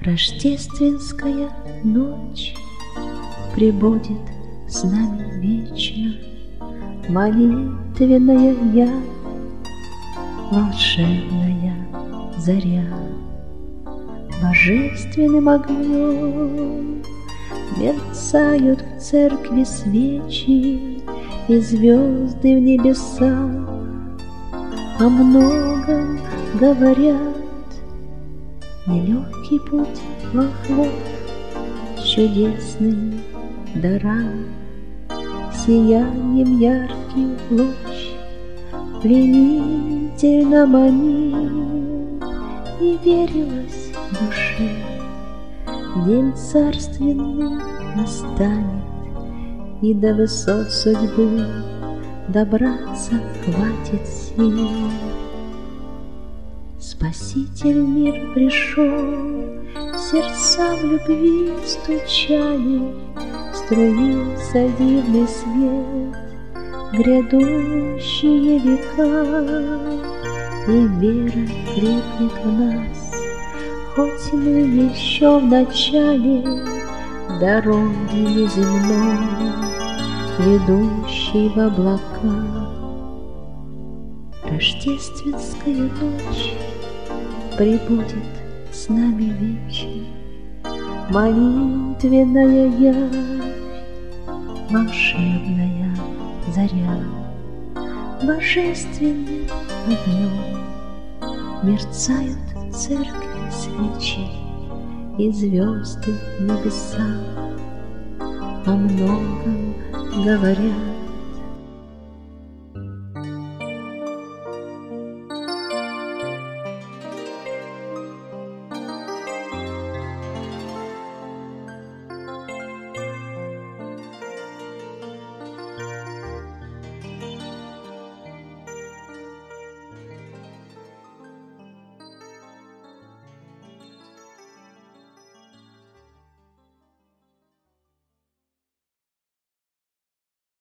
Рождественская ночь пребудет с нами вечно, молитвенная явь, волшебная заря. Божественным огнем мерцают в церкви свечи, и звезды в небесах о многом говорят. Нелегкий путь волхвов с чудесными дарами, сиянием яркий луч пленительно манил, и верилось душе, день царственный настанет, и до высот судьбы добраться хватит сил. Спаситель в мир пришел, сердца в любви стучали, струился дивный свет, грядущие века, и вера крепнет в нас, хоть мы еще в начале дороги неземной, ведущей в облака. Рождественская ночь пребудет с нами вечно, молитвенная явь, волшебная заря. Божественным огнем мерцают в церкви свечи, и звезды в небесах о многом говорят.